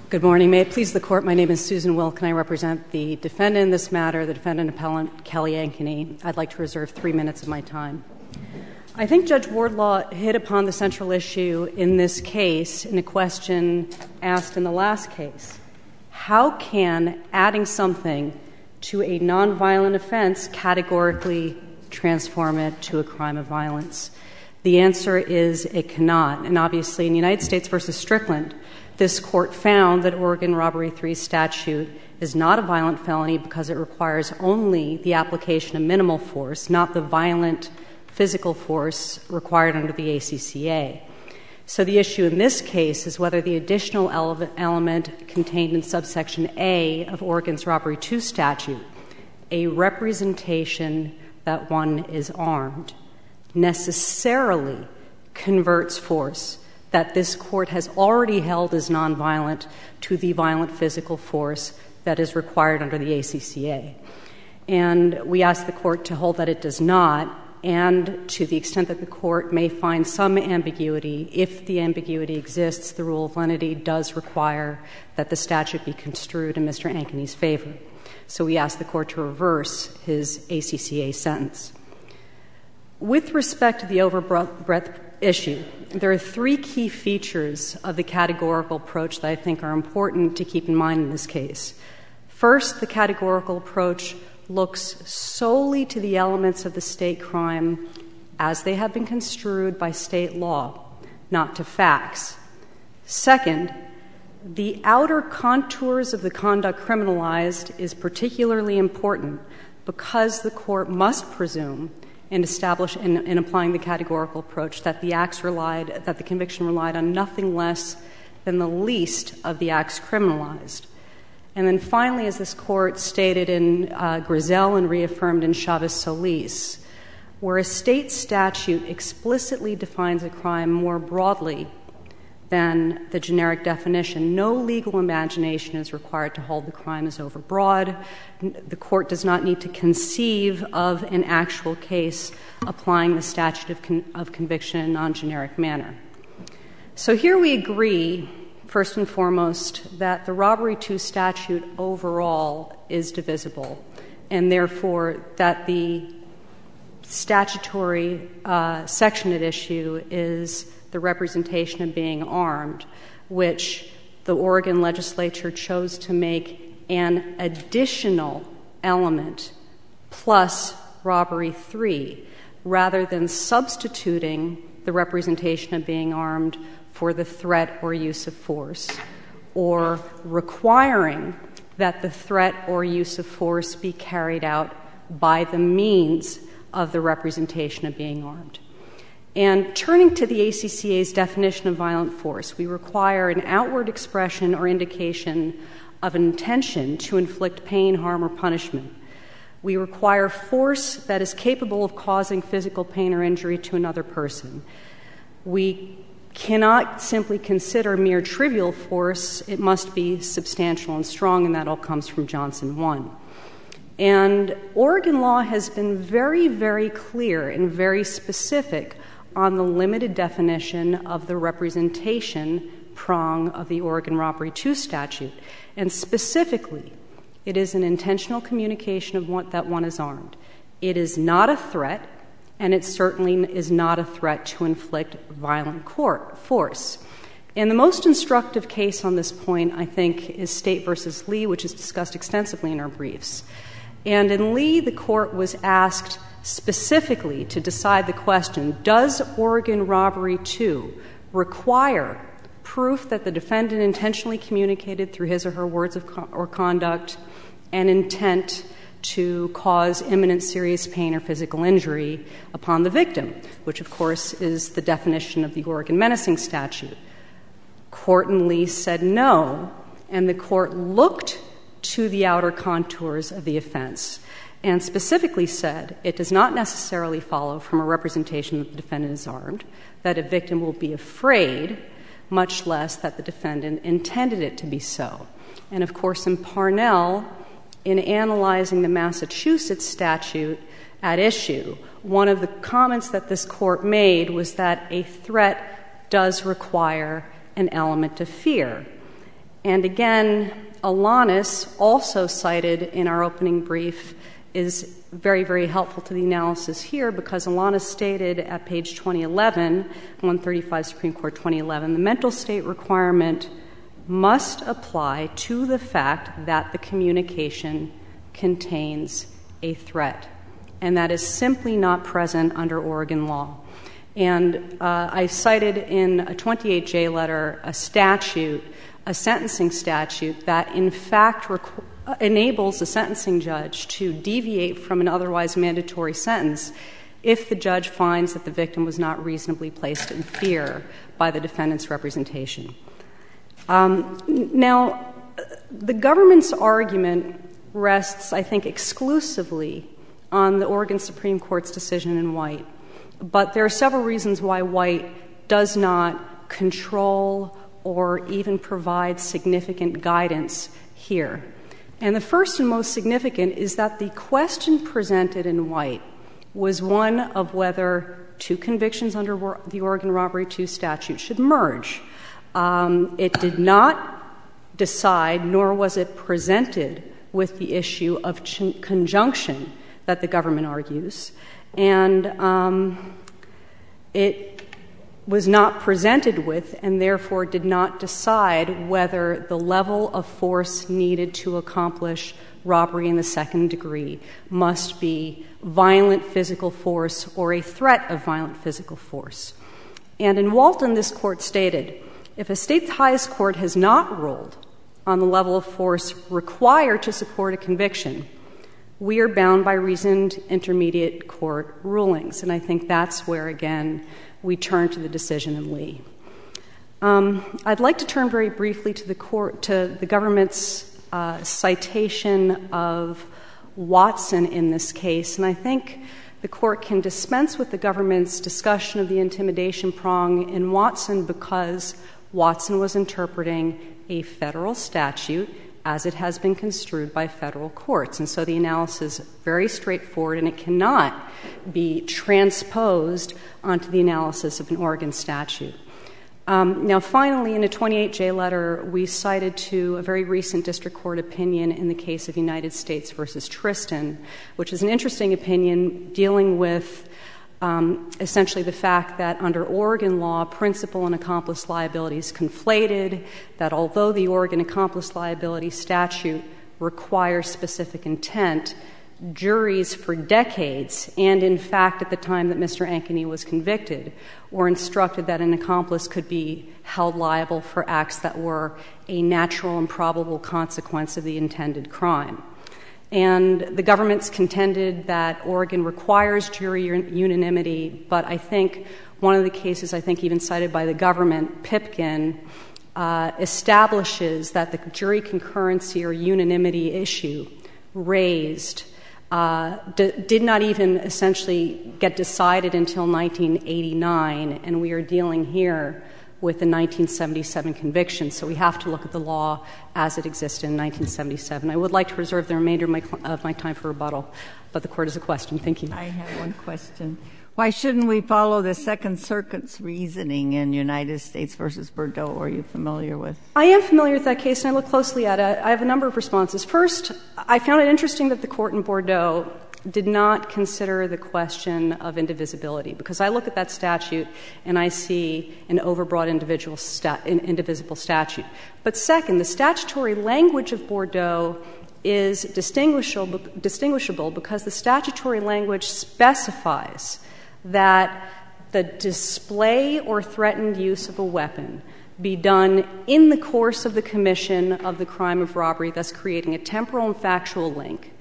Good morning. May it please the Court, my name is Susan Wilk, and I represent the defendant in this matter, the defendant appellant Kelly Ankeny. I'd like to reserve 3 minutes of my time. I think Judge Wardlaw hit upon the central issue in this case in a question asked in the last case. How can adding something to a nonviolent offense categorically transform it to a crime of violence? The answer is it cannot. And obviously in United States v. Strickland, this Court found that Oregon Robbery 3 statute is not a violent felony because it requires only the application of minimal force, not the violent physical force required under the ACCA. So the issue in this case is whether the additional element contained in subsection A of Oregon's Robbery 2 statute, a representation that one is armed, necessarily converts force that this Court has already held as nonviolent to the violent physical force that is required under the ACCA. And we ask the Court to hold that it does not, and to the extent that the Court may find some ambiguity, if the ambiguity exists, the rule of lenity does require that the statute be construed in Mr. Ankeny's favor. So we ask the Court to reverse his ACCA sentence. With respect to the overbreadth issue, there are 3 key features of the categorical approach that I think are important to keep in mind in this case. First, the categorical approach looks solely to the elements of the state crime as they have been construed by state law, not to facts. Second, the outer contours of the conduct criminalized is particularly important because the Court must presume and establish in applying the categorical approach that the conviction relied on nothing less than the least of the acts criminalized. And then finally, as this Court stated in Griselle and reaffirmed in Chavez-Solis, where a state statute explicitly defines a crime more broadly than the generic definition, no legal imagination is required to hold the crime as overbroad. The Court does not need to conceive of an actual case applying the statute of conviction in a non-generic manner. So here we agree, first and foremost, that the Robbery 2 statute overall is divisible, and therefore that the statutory section at issue is the representation of being armed, which the Oregon legislature chose to make an additional element plus Robbery 3, rather than substituting the representation of being armed for the threat or use of force, or requiring that the threat or use of force be carried out by the means of the representation of being armed. And turning to the ACCA's definition of violent force, we require an outward expression or indication of an intention to inflict pain, harm, or punishment. We require force that is capable of causing physical pain or injury to another person. We cannot simply consider mere trivial force. It must be substantial and strong, and that all comes from Johnson 1. And Oregon law has been very, very clear and very specific on the limited definition of the representation prong of the Oregon Robbery 2 statute. And specifically, it is an intentional communication of that one is armed. It is not a threat, and it certainly is not a threat to inflict violent force. And the most instructive case on this point, I think, is State v. Lee, which is discussed extensively in our briefs. And in Lee, the Court was asked specifically to decide the question, does Oregon Robbery 2 require proof that the defendant intentionally communicated through his or her words or conduct an intent to cause imminent serious pain or physical injury upon the victim, which, of course, is the definition of the Oregon menacing statute. Court in Lee said no, and the Court looked to the outer contours of the offense and specifically said it does not necessarily follow from a representation that the defendant is armed, that a victim will be afraid, much less that the defendant intended it to be so. And, of course, in Parnell, in analyzing the Massachusetts statute at issue, one of the comments that this Court made was that a threat does require an element of fear. And again, Alanis, also cited in our opening brief, is very, very helpful to the analysis here because Alanis stated at page 2011, 135 Supreme Court 2011, the mental state requirement must apply to the fact that the communication contains a threat. And that is simply not present under Oregon law. And I cited in a 28J letter a statute, a sentencing statute, that in fact enables the sentencing judge to deviate from an otherwise mandatory sentence if the judge finds that the victim was not reasonably placed in fear by the defendant's representation. Now, the government's argument rests, I think, exclusively on the Oregon Supreme Court's decision in White. But there are several reasons why White does not control or even provide significant guidance here. And the first and most significant is that the question presented in White was one of whether two convictions under the Oregon Robbery II statute should merge. It did not decide, nor was it presented with the issue of conjunction that the government argues. And it was not presented with and therefore did not decide whether the level of force needed to accomplish robbery in the second degree must be violent physical force or a threat of violent physical force. And in Walton, this court stated, if a state's highest court has not ruled on the level of force required to support a conviction, we are bound by reasoned intermediate court rulings. And I think that's where, again, we turn to the decision in Lee. I'd like to turn very briefly to the government's citation of Watson in this case. And I think the court can dispense with the government's discussion of the intimidation prong in Watson because Watson was interpreting a federal statute as it has been construed by federal courts. And so the analysis is very straightforward, and it cannot be transposed onto the analysis of an Oregon statute. Now, finally, in a 28J letter, we cited to a very recent district court opinion in the case of United States versus Tristan, which is an interesting opinion dealing with essentially the fact that under Oregon law, principal and accomplice liability is conflated, that although the Oregon accomplice liability statute requires specific intent, juries for decades, and in fact at the time that Mr. Ankeny was convicted, were instructed that an accomplice could be held liable for acts that were a natural and probable consequence of the intended crime. And the government's contended that Oregon requires jury unanimity, but I think one of the cases, I think even cited by the government, Pipkin, establishes that the jury concurrency or unanimity issue raised did not even essentially get decided until 1989, and we are dealing here with the 1977 conviction. So we have to look at the law as it existed in 1977. I would like to reserve the remainder of my time for rebuttal, but the Court has a question. Thank you. I have one question. Why shouldn't we follow the Second Circuit's reasoning in United States versus Bordeaux? Are you familiar with? I am familiar with that case, and I look closely at it. I have a number of responses. First, I found it interesting that the Court in Bordeaux did not consider the question of indivisibility, because I look at that statute and I see an overbroad indivisible statute. But second, the statutory language of Bordeaux is distinguishable because the statutory language specifies that the display or threatened use of a weapon be done in the course of the commission of the crime of robbery, thus creating a temporal and factual link.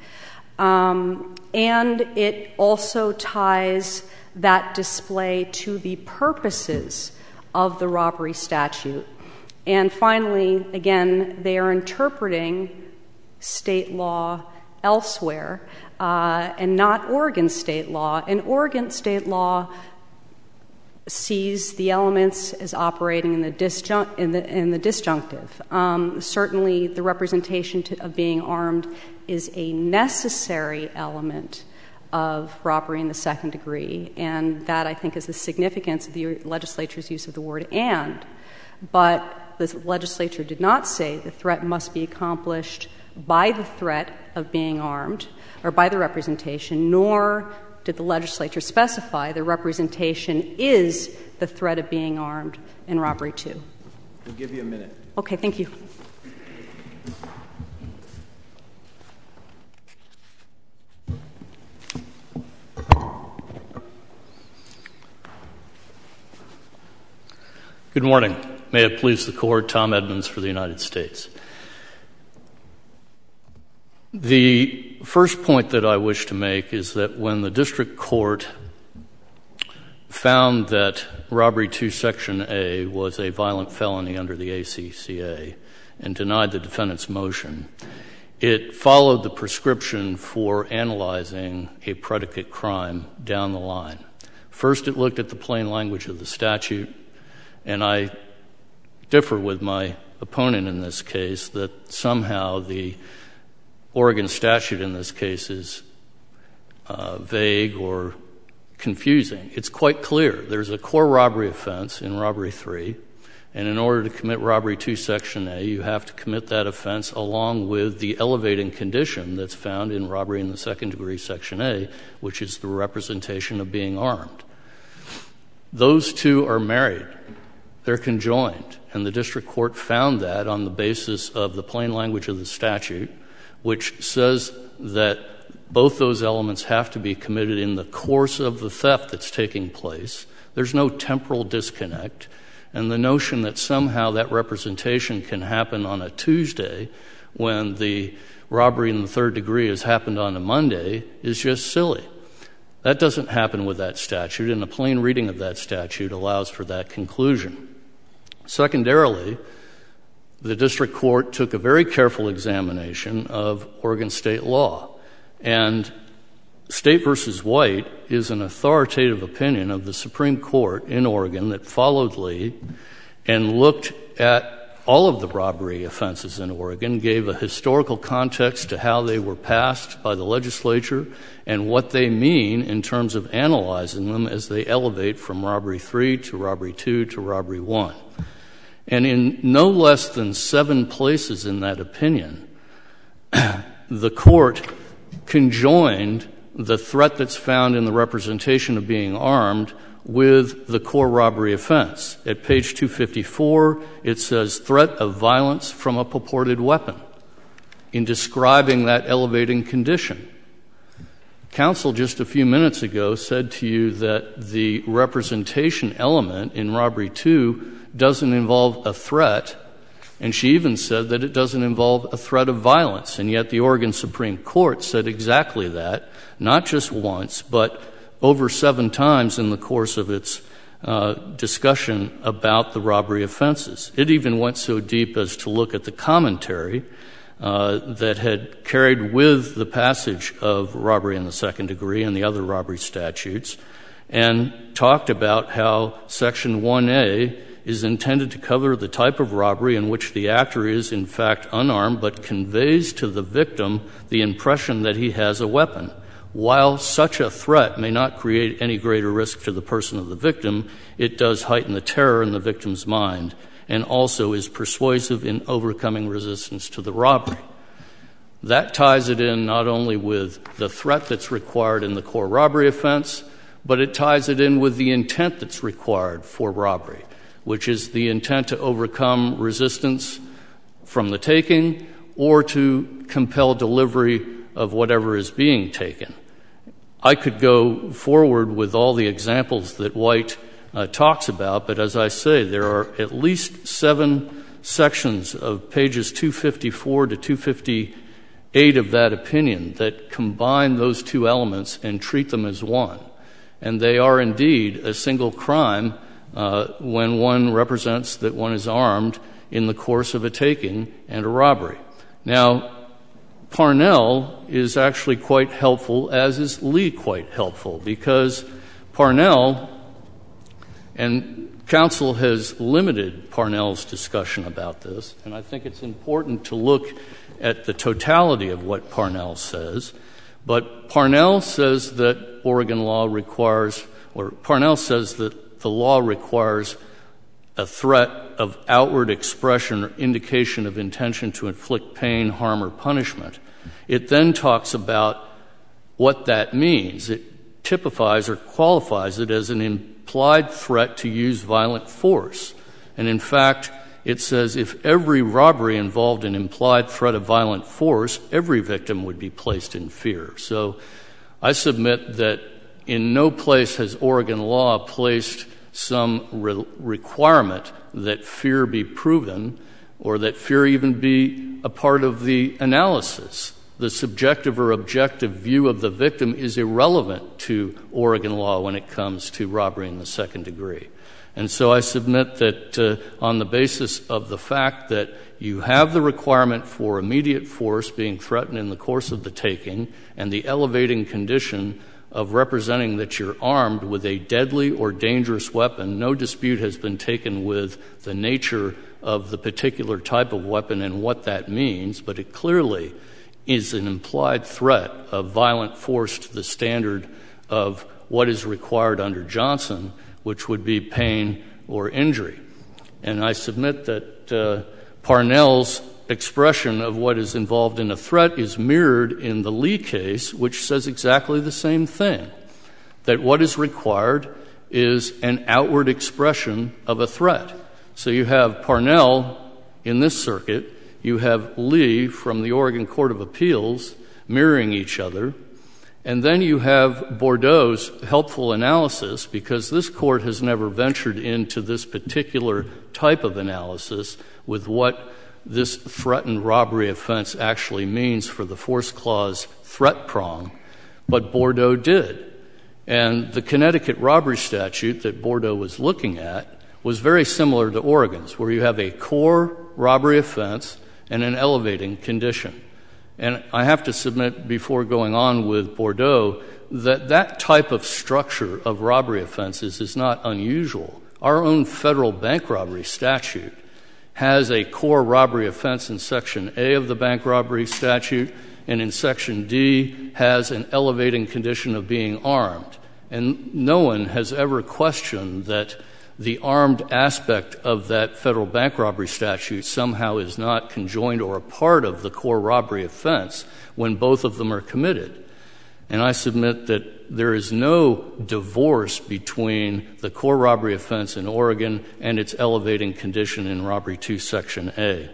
And it also ties that display to the purposes of the robbery statute. And finally, again, they are interpreting state law elsewhere and not Oregon state law. And Oregon state law sees the elements as operating in the disjunctive. Certainly, the representation of being armed is a necessary element of robbery in the second degree, and that, I think, is the significance of the legislature's use of the word "and." But the legislature did not say the threat must be accomplished by the threat of being armed or by the representation, nor did the legislature specify the representation is the threat of being armed in robbery 2. We'll give you a minute. Okay, thank you. Good morning. May it please the Court, Tom Edmonds for the United States. The first point that I wish to make is that when the district court found that Robbery 2 Section A was a violent felony under the ACCA and denied the defendant's motion, it followed the prescription for analyzing a predicate crime down the line. First, it looked at the plain language of the statute, and I differ with my opponent in this case that somehow the Oregon statute in this case is vague or confusing. It's quite clear. There's a core robbery offense in Robbery 3, and in order to commit Robbery 2 Section A, you have to commit that offense along with the elevating condition that's found in Robbery in the Second Degree Section A, which is the representation of being armed. Those two are married. They're conjoined, and the district court found that on the basis of the plain language of the statute, which says that both those elements have to be committed in the course of the theft that's taking place. There's no temporal disconnect, and the notion that somehow that representation can happen on a Tuesday when the robbery in the third degree has happened on a Monday is just silly. That doesn't happen with that statute, and a plain reading of that statute allows for that conclusion. Secondarily, the district court took a very careful examination of Oregon state law, and State v. White is an authoritative opinion of the Supreme Court in Oregon that followed Lee and looked at all of the robbery offenses in Oregon, gave a historical context to how they were passed by the legislature and what they mean in terms of analyzing them as they elevate from Robbery 3 to Robbery 2 to Robbery 1. And in no less than 7 places in that opinion, the court conjoined the threat that's found in the representation of being armed with the core robbery offense. At page 254, it says threat of violence from a purported weapon in describing that elevating condition. Counsel just a few minutes ago said to you that the representation element in Robbery 2 doesn't involve a threat, and she even said that it doesn't involve a threat of violence, and yet the Oregon Supreme Court said exactly that, not just once, but over 7 times in the course of its discussion about the robbery offenses. It even went so deep as to look at the commentary that had carried with the passage of robbery in the second degree and the other robbery statutes, and talked about how Section 1A is intended to cover the type of robbery in which the actor is, in fact, unarmed, but conveys to the victim the impression that he has a weapon. While such a threat may not create any greater risk to the person of the victim, it does heighten the terror in the victim's mind and also is persuasive in overcoming resistance to the robbery. That ties it in not only with the threat that's required in the core robbery offense, but it ties it in with the intent that's required for robbery, which is the intent to overcome resistance from the taking or to compel delivery of whatever is being taken. I could go forward with all the examples that White talks about, but as I say, there are at least 7 sections of pages 254 to 258 of that opinion that combine those 2 elements and treat them as one. And they are indeed a single crime when one represents that one is armed in the course of a taking and a robbery. Now, Parnell is actually quite helpful, as is Lee quite helpful, because Parnell, and counsel has limited Parnell's discussion about this, and I think it's important to look at the totality of what Parnell says, but Parnell says that Oregon law requires, or Parnell says that the law requires a threat of outward expression or indication of intention to inflict pain, harm, or punishment. It then talks about what that means. It typifies or qualifies it as an implied threat to use violent force. And in fact, it says if every robbery involved an implied threat of violent force, every victim would be placed in fear. So I submit that in no place has Oregon law placed some requirement that fear be proven or that fear even be a part of the analysis. The subjective or objective view of the victim is irrelevant to Oregon law when it comes to robbery in the second degree. And so I submit that on the basis of the fact that you have the requirement for immediate force being threatened in the course of the taking and the elevating condition of representing that you're armed with a deadly or dangerous weapon, no dispute has been taken with the nature of the particular type of weapon and what that means, but it clearly is an implied threat of violent force to the standard of what is required under Johnson, which would be pain or injury. And I submit that Parnell's expression of what is involved in a threat is mirrored in the Lee case, which says exactly the same thing, that what is required is an outward expression of a threat. So you have Parnell in this circuit, you have Lee from the Oregon Court of Appeals mirroring each other, and then you have Bordeaux's helpful analysis, because this court has never ventured into this particular type of analysis with what this threatened robbery offense actually means for the force clause threat prong, but Bordeaux did. And the Connecticut robbery statute that Bordeaux was looking at was very similar to Oregon's, where you have a core robbery offense and an elevating condition. And I have to submit before going on with Bordeaux that that type of structure of robbery offenses is not unusual. Our own federal bank robbery statute has a core robbery offense in Section A of the bank robbery statute, and in Section D has an elevating condition of being armed. And no one has ever questioned that the armed aspect of that federal bank robbery statute somehow is not conjoined or a part of the core robbery offense when both of them are committed. And I submit that there is no divorce between the core robbery offense in Oregon and its elevating condition in Robbery 2, Section A.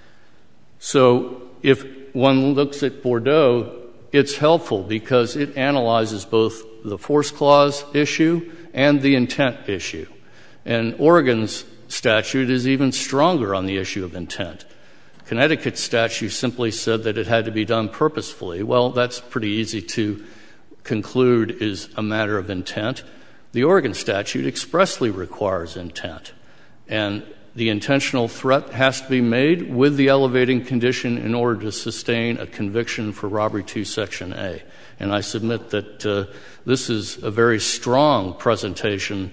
So if one looks at Bordeaux, it's helpful because it analyzes both the force clause issue and the intent issue. And Oregon's statute is even stronger on the issue of intent. Connecticut's statute simply said that it had to be done purposefully. Well, that's pretty easy to conclude is a matter of intent. The Oregon statute expressly requires intent. And the intentional threat has to be made with the elevating condition in order to sustain a conviction for Robbery 2, Section A. And I submit that this is a very strong presentation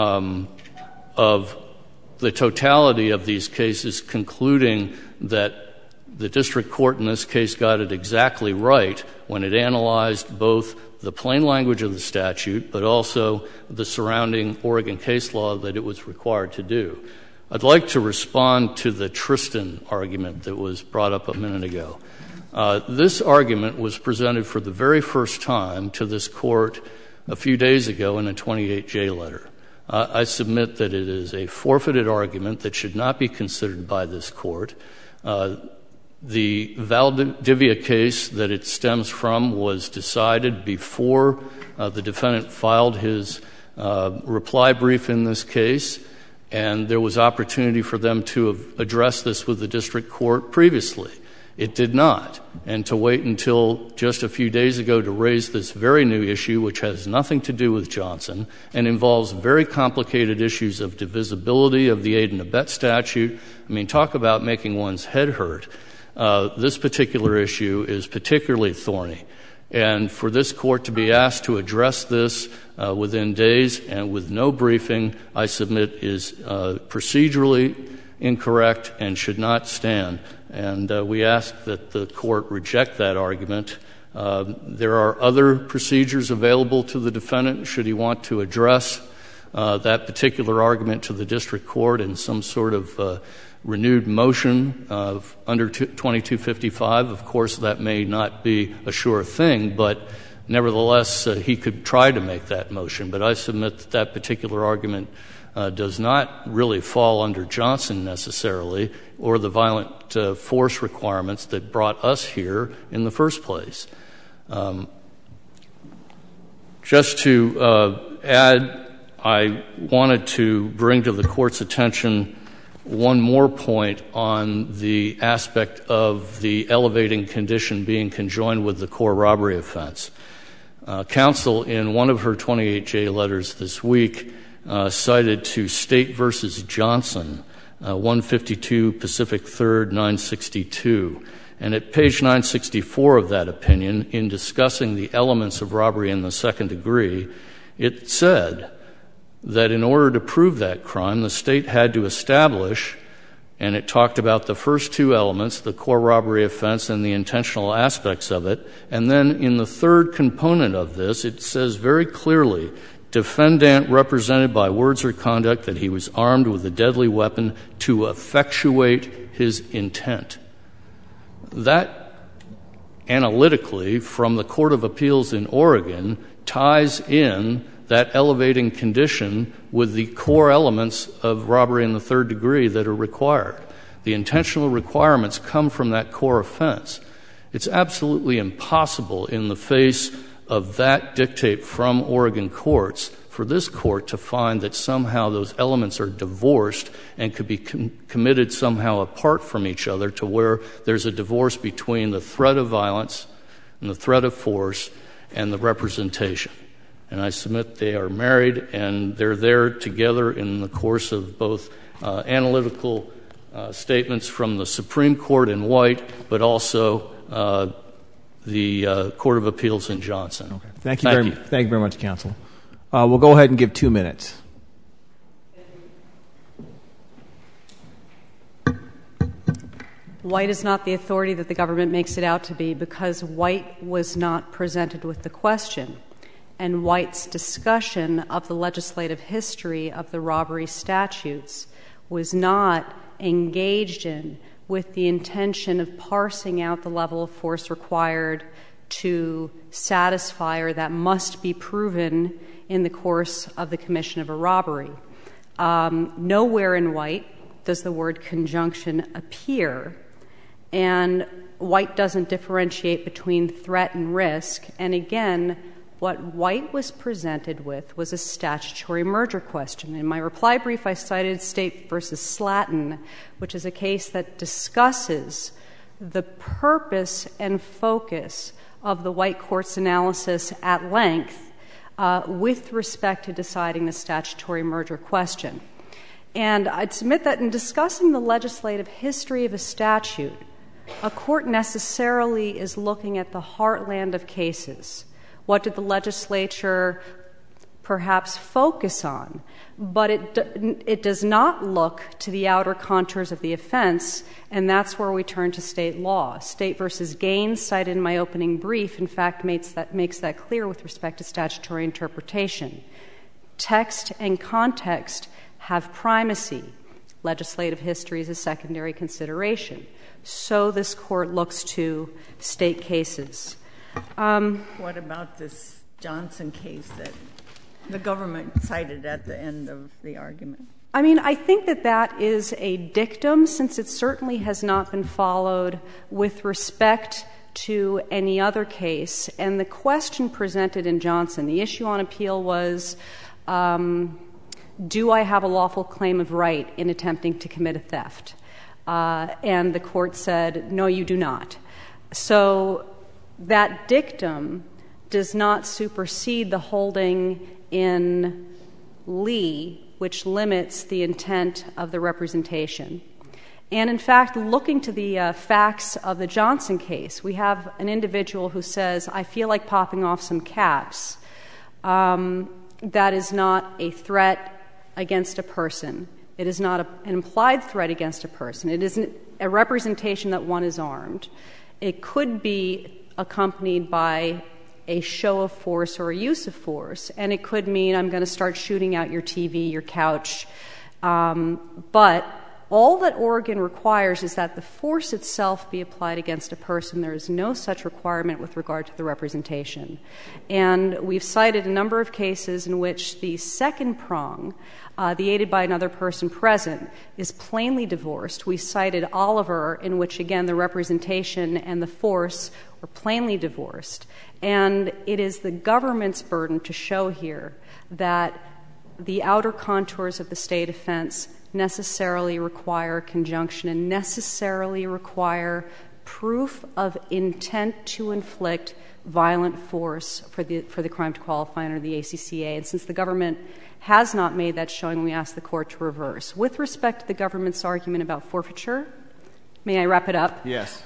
of the totality of these cases, concluding that the district court in this case got it exactly right when it analyzed both the plain language of the statute but also the surrounding Oregon case law that it was required to do. I'd like to respond to the Tristan argument that was brought up a minute ago. This argument was presented for the very first time to this court a few days ago in a 28J letter. I submit that it is a forfeited argument that should not be considered by this court. The Valdivia case that it stems from was decided before the defendant filed his reply brief in this case, and there was opportunity for them to have addressed this with the district court previously. It did not. And to wait until just a few days ago to raise this very new issue, which has nothing to do with Johnson and involves very complicated issues of divisibility of the aid and abet statute. I mean, talk about making one's head hurt. This particular issue is particularly thorny. And for this court to be asked to address this within days and with no briefing, I submit is procedurally incorrect and should not stand. And we ask that the court reject that argument. There are other procedures available to the defendant should he want to address that particular argument to the district court in some sort of renewed motion under 2255. Of course, that may not be a sure thing, but nevertheless, he could try to make that motion. But I submit that that particular argument does not really fall under Johnson necessarily, or the violent force requirements that brought us here in the first place. Just to add, I wanted to bring to the Court's attention one more point on the aspect of the elevating condition being conjoined with the core robbery offense. Counsel, in one of her 28J letters this week, cited to State v. Johnson, 152 Pacific 3rd, 962. And at page 964 of that opinion, in discussing the elements of robbery in the second degree, it said that in order to prove that crime, the State had to establish, and it talked about the first two elements, the core robbery offense and the intentional aspects of it, and then in the third component of this, it says very clearly, defendant represented by words or conduct that he was armed with a deadly weapon to effectuate his intent. That, analytically, from the Court of Appeals in Oregon, ties in that elevating condition with the core elements of robbery in the third degree that are required. The intentional requirements come from that core offense. It's absolutely impossible in the face of that dictate from Oregon courts for this Court to find that somehow those elements are divorced and could be committed somehow apart from each other to where there's a divorce between the threat of violence and the threat of force and the representation. And I submit they are married, and they're there together in the course of both analytical statements from the Supreme Court in White, but also the Court of Appeals in Johnson. Okay. Thank you very much, counsel. We'll go ahead and give 2 minutes. White is not the authority that the government makes it out to be because White was not presented with the question. And White's discussion of the legislative history of the robbery statutes was not engaged in with the intention of parsing out the level of force required to satisfy or that must be proven in the course of the commission of a robbery. Nowhere in White does the word conjunction appear, and White doesn't differentiate between threat and risk. And again, what White was presented with was a statutory merger question. In my reply brief, I cited State v. Slatton, which is a case that discusses the purpose and focus of the White court's analysis at length with respect to deciding the statutory merger question. And I'd submit that in discussing the legislative history of a statute, a court necessarily is looking at the heartland of cases. What did the legislature perhaps focus on? But it does not look to the outer contours of the offense, and that's where we turn to state law. State v. Gaines, cited in my opening brief, in fact makes that clear with respect to statutory interpretation. Text and context have primacy. Legislative history is a secondary consideration. So this Court looks to state cases. What about this Johnson case that the government cited at the end of the argument? I mean, I think that that is a dictum, since it certainly has not been followed with respect to any other case. And the question presented in Johnson, the issue on appeal was, do I have a lawful claim of right in attempting to commit a theft? And the Court said, no, you do not. So that dictum does not supersede the holding in Lee, which limits the intent of the representation. And in fact, looking to the facts of the Johnson case, we have an individual who says, I feel like popping off some caps. That is not a threat against a person. It is not an implied threat against a person. It isn't a representation that one is armed. It could be accompanied by a show of force or a use of force. And it could mean I'm going to start shooting out your TV, your couch. But all that Oregon requires is that the force itself be applied against a person. There is no such requirement with regard to the representation. And we've cited a number of cases in which the second prong, the aided by another person present, is plainly divorced. We cited Oliver, in which, again, the representation and the force were plainly divorced. And it is the government's burden to show here that the outer contours of the state offense necessarily require conjunction and necessarily require proof of intent to inflict violent force for the crime to qualify under the ACCA. And since the government has not made that showing, we ask the Court to reverse. With respect to the government's argument about forfeiture, may I wrap it up? Yes.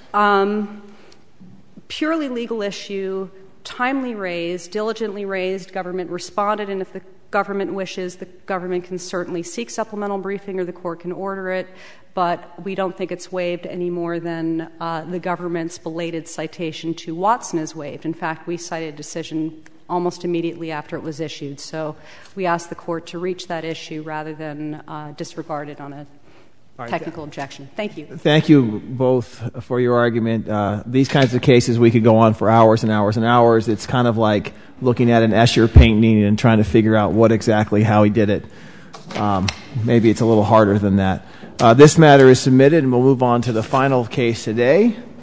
Purely legal issue, timely raised, diligently raised, government responded, and if the government wishes, the government can certainly seek supplemental briefing or the Court can order it, but we don't think it's waived any more than the government's belated citation to Watson is waived. In fact, we cited a decision almost immediately after it was issued. So we ask the Court to reach that issue rather than disregard it on a technical objection. Thank you. Thank you both for your argument. These kinds of cases, we could go on for hours and hours and hours. It's kind of like looking at an Escher painting and trying to figure out how he did it. Maybe it's a little harder than that. This matter is submitted, and we'll move on to the final case today.